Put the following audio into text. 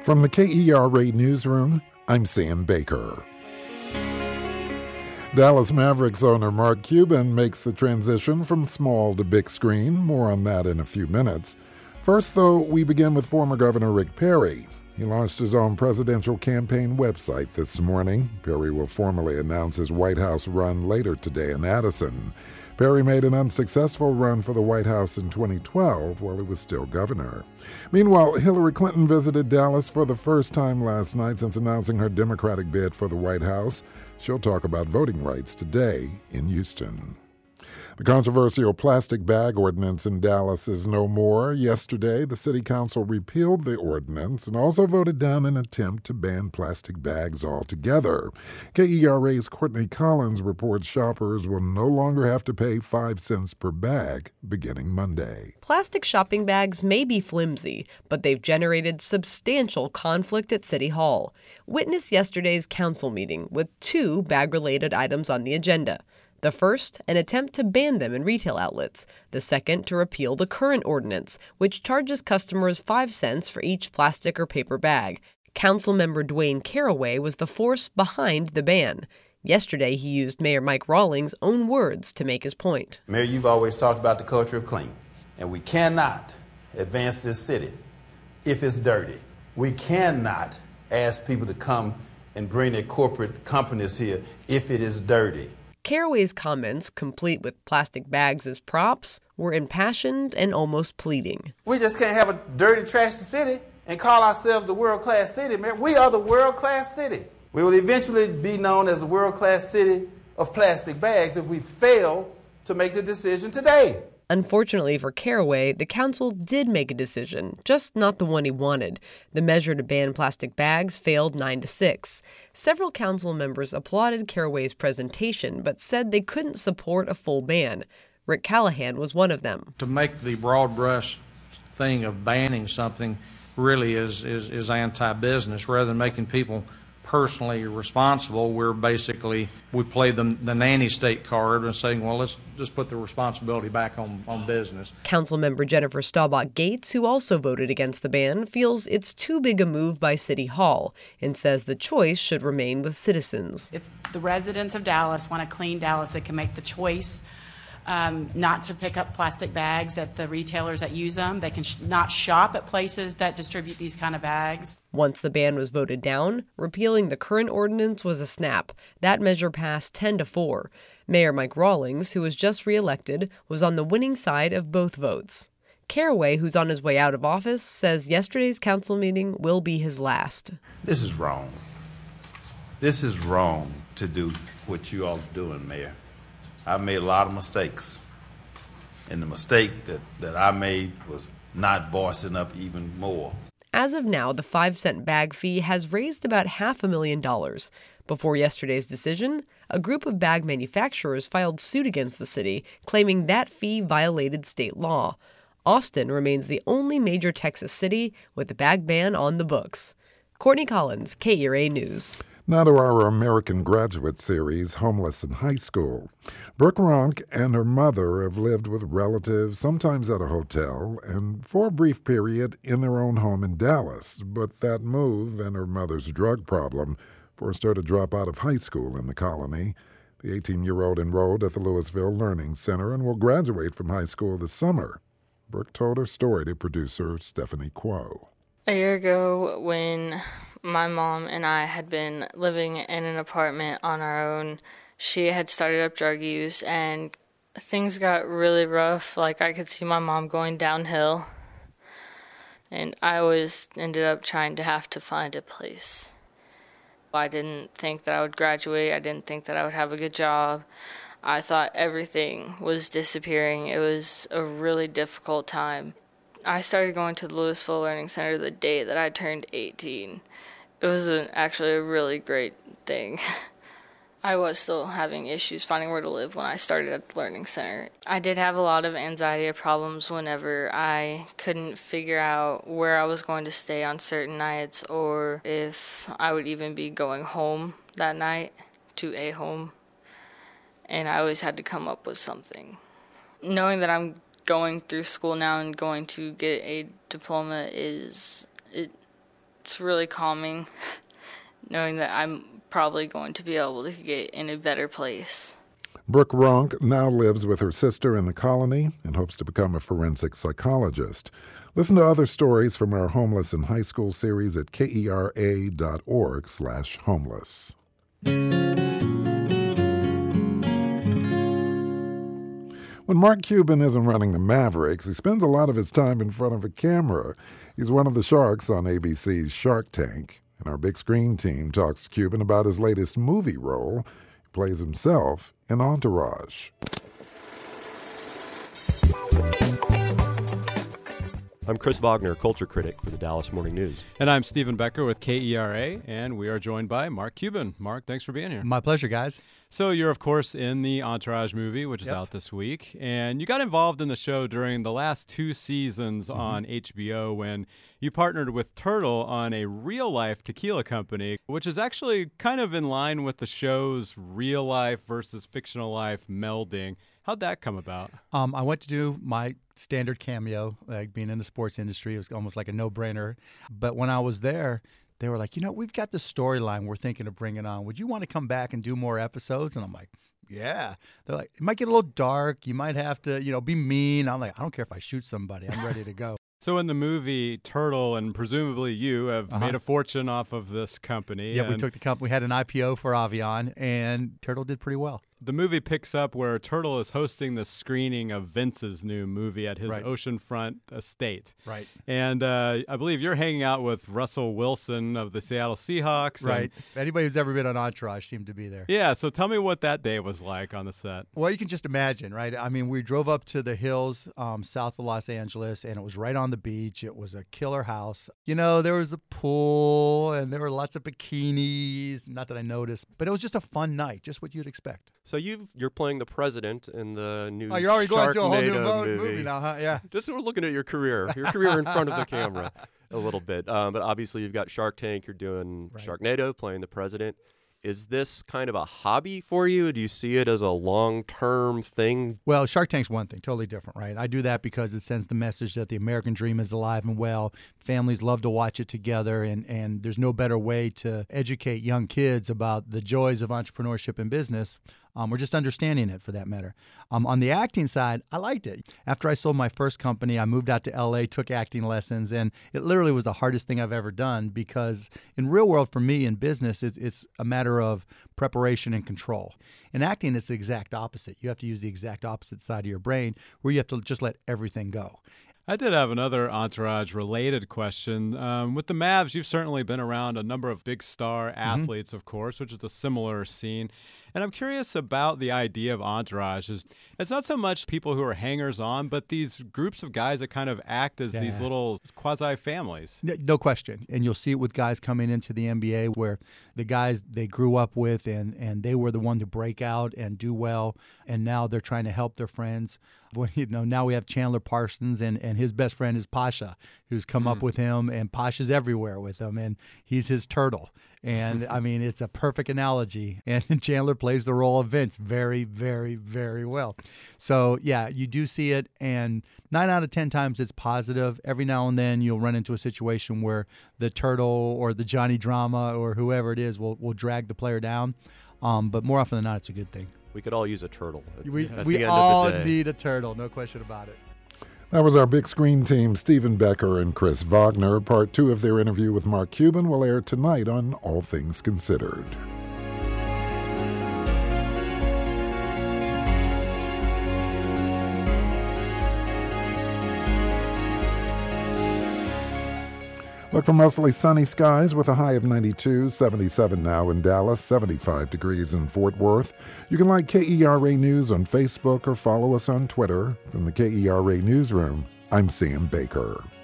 From the KERA Newsroom, I'm Sam Baker. Dallas Mavericks owner Mark Cuban makes the transition from small to big screen. More on that in a few minutes. First, though, we begin with former Governor Rick Perry. He launched his own presidential campaign website this morning. Perry will formally announce his White House run later today in Addison. Perry made an unsuccessful run for the White House in 2012 while he was still governor. Meanwhile, Hillary Clinton visited Dallas for the first time last night since announcing her Democratic bid for the White House. She'll talk about voting rights today in Houston. The controversial plastic bag ordinance in Dallas is no more. Yesterday, the city council repealed the ordinance and also voted down an attempt to ban plastic bags altogether. KERA's Courtney Collins reports shoppers will no longer have to pay 5 cents per bag beginning Monday. Plastic shopping bags may be flimsy, but they've generated substantial conflict at City Hall. Witness yesterday's council meeting with 2 bag-related items on the agenda. The first, an attempt to ban them in retail outlets. The second, to repeal the current ordinance, which charges customers 5 cents for each plastic or paper bag. Councilmember Dwayne Caraway was the force behind the ban. Yesterday, he used Mayor Mike Rawlings' own words to make his point. Mayor, you've always talked about the culture of clean, and we cannot advance this city if it's dirty. We cannot ask people to come and bring their corporate companies here if it is dirty. Caraway's comments, complete with plastic bags as props, were impassioned and almost pleading. We just can't have a dirty, trashy city and call ourselves the world-class city, Mayor. We are the world-class city. We will eventually be known as the world-class city of plastic bags if we fail to make the decision today. Unfortunately for Caraway, the council did make a decision, just not the one he wanted. The measure to ban plastic bags failed 9-6. Several council members applauded Caraway's presentation, but said they couldn't support a full ban. Rick Callahan was one of them. To make the broad brush thing of banning something really is anti-business. Rather than making people personally responsible, we play the nanny state card and saying, well, let's just put the responsibility back on business. Councilmember Jennifer Staubach Gates, who also voted against the ban, feels it's too big a move by City Hall and says the choice should remain with citizens. If the residents of Dallas want a clean Dallas, they can make the choice not to pick up plastic bags at the retailers that use them. They can not shop at places that distribute these kind of bags. Once the ban was voted down, repealing the current ordinance was a snap. That measure passed 10-4. Mayor Mike Rawlings, who was just reelected, was on the winning side of both votes. Caraway, who's on his way out of office, says yesterday's council meeting will be his last. This is wrong. This is wrong to do what you all are doing, Mayor. I've made a lot of mistakes, and the mistake that I made was not voicing up even more. As of now, the 5-cent bag fee has raised about $500,000. Before yesterday's decision, a group of bag manufacturers filed suit against the city, claiming that fee violated state law. Austin remains the only major Texas city with a bag ban on the books. Courtney Collins, KERA News. Now to our American Graduate Series, Homeless in High School. Brooke Ronk and her mother have lived with relatives, sometimes at a hotel, and for a brief period in their own home in Dallas. But that move and her mother's drug problem forced her to drop out of high school in the colony. The 18-year-old enrolled at the Louisville Learning Center and will graduate from high school this summer. Brooke told her story to producer Stephanie Kuo. A year ago, when my mom and I had been living in an apartment on our own, she had started up drug use, and things got really rough. Like, I could see my mom going downhill, and I always ended up trying to have to find a place. I didn't think that I would graduate. I didn't think that I would have a good job. I thought everything was disappearing. It was a really difficult time. I started going to the Louisville Learning Center the day that I turned 18. It was actually a really great thing. I was still having issues finding where to live when I started at the Learning Center. I did have a lot of anxiety problems whenever I couldn't figure out where I was going to stay on certain nights or if I would even be going home that night to a home. And I always had to come up with something. Knowing that I'm going through school now and going to get a diploma it's really calming knowing that I'm probably going to be able to get in a better place. Brooke Ronk now lives with her sister in the colony and hopes to become a forensic psychologist. Listen to other stories from our Homeless in High School series at kera.org/homeless. When Mark Cuban isn't running the Mavericks, he spends a lot of his time in front of a camera. He's one of the sharks on ABC's Shark Tank. And our big screen team talks to Cuban about his latest movie role. He plays himself in Entourage. I'm Chris Wagner, culture critic for the Dallas Morning News. And I'm Stephen Becker with KERA, and we are joined by Mark Cuban. Mark, thanks for being here. My pleasure, guys. So you're, of course, in the Entourage movie, which is out this week, and you got involved in the show during the last 2 seasons on HBO when you partnered with Turtle on a real-life tequila company, which is actually kind of in line with the show's real-life versus fictional life melding. How'd that come about? I went to do my standard cameo, like being in the sports industry. It was almost like a no-brainer. But when I was there, they were like, we've got the storyline we're thinking of bringing on. Would you want to come back and do more episodes? And I'm like, yeah. They're like, it might get a little dark. You might have to, be mean. I'm like, I don't care if I shoot somebody. I'm ready to go. So in the movie, Turtle and presumably you have made a fortune off of this company. Yeah, we took the company. We had an IPO for Avion, and Turtle did pretty well. The movie picks up where Turtle is hosting the screening of Vince's new movie at his oceanfront estate. Right. And I believe you're hanging out with Russell Wilson of the Seattle Seahawks. Right. Anybody who's ever been on Entourage seemed to be there. Yeah, so tell me what that day was like on the set. Well, you can just imagine, right? I mean, we drove up to the hills south of Los Angeles, and it was right on the beach. It was a killer house. There was a pool, and there were lots of bikinis. Not that I noticed, but it was just a fun night, just what you'd expect. So you're playing the president in the new you're already going to a whole new Sharknado movie now, huh? Yeah. Just we're looking at your career in front of the camera a little bit. But obviously you've got Shark Tank, you're doing Sharknado, playing the president. Is this kind of a hobby for you? Do you see it as a long-term thing? Well, Shark Tank's one thing, totally different, right? I do that because it sends the message that the American dream is alive and well. Families love to watch it together, and there's no better way to educate young kids about the joys of entrepreneurship and business. Or just understanding it, for that matter. On the acting side, I liked it. After I sold my first company, I moved out to L.A., took acting lessons, and it literally was the hardest thing I've ever done because in real world, for me, in business, it's a matter of preparation and control. In acting, it's the exact opposite. You have to use the exact opposite side of your brain where you have to just let everything go. I did have another Entourage-related question. With the Mavs, you've certainly been around a number of big star athletes, of course, which is a similar scene. And I'm curious about the idea of Entourage. It's not so much people who are hangers-on, but these groups of guys that kind of act as these little quasi-families. No question. And you'll see it with guys coming into the NBA where the guys they grew up with and they were the one to break out and do well, and now they're trying to help their friends. Now we have Chandler Parsons, and his best friend is Pasha, who's come up with him, and Pasha's everywhere with him, and he's his turtle. And, I mean, it's a perfect analogy. And Chandler plays the role of Vince very, very, very well. So, yeah, you do see it, and 9 out of 10 times it's positive. Every now and then you'll run into a situation where the turtle or the Johnny Drama or whoever it is will drag the player down. But more often than not, it's a good thing. We could all use a turtle. We all need a turtle, no question about it. That was our big screen team, Stephen Becker and Chris Wagner. Part 2 of their interview with Mark Cuban will air tonight on All Things Considered. Look for mostly sunny skies with a high of 92, 77 now in Dallas, 75 degrees in Fort Worth. You can like KERA News on Facebook or follow us on Twitter. From the KERA Newsroom, I'm Sam Baker.